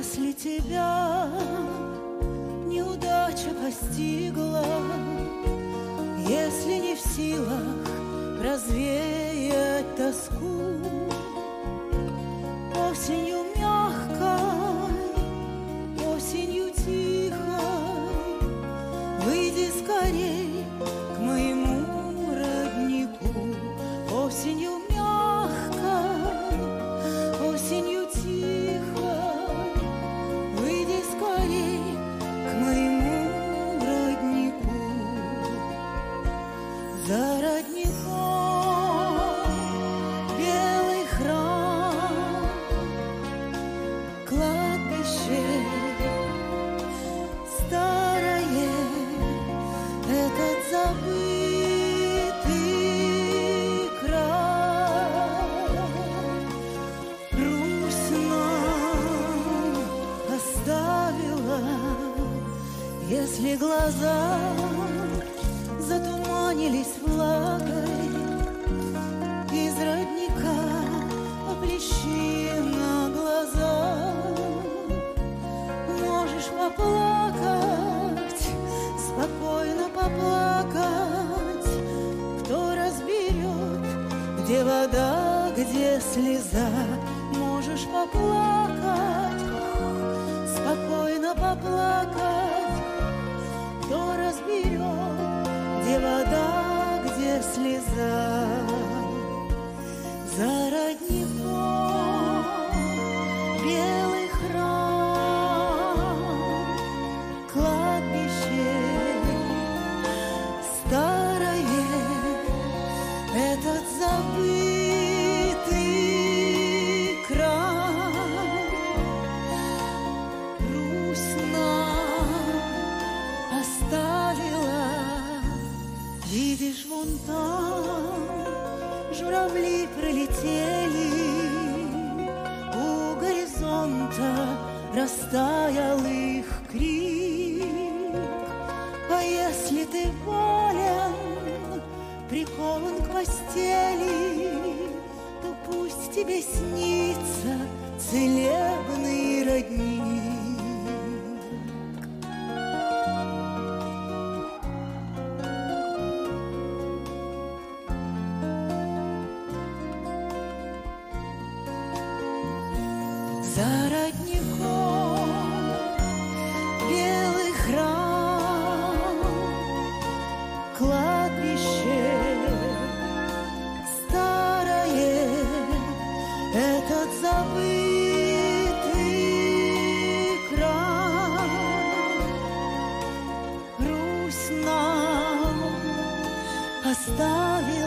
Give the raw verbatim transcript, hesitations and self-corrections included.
Если тебя неудача постигла, если не в силах развеять тоску, осенью мягкой, осенью тихой, выйди скорей к моему роднику. Осенью мягкой, осенью тихой, выйди скорей к моему роднику. За родником белый храм, кладбище старое, этот забытый край. Русь нам оставила, если глаза затуманились влагой, из родника поплещи на глаза. Можешь поплакать, спокойно поплакать. Кто разберет, где вода, где слеза? Можешь поплакать, спокойно поплакать. Кто разберет, где вода, где слеза? За родником белый храм, кладбище старое, этот забытый край. Русь нам оставила. Видишь, вон там журавли пролетели, у горизонта растаял их крик. А если ты болен, прикован к постели, то пусть тебе снится целебный родник. За родником белый храм, кладбище старое, этот забытый край. Русь нам оставила.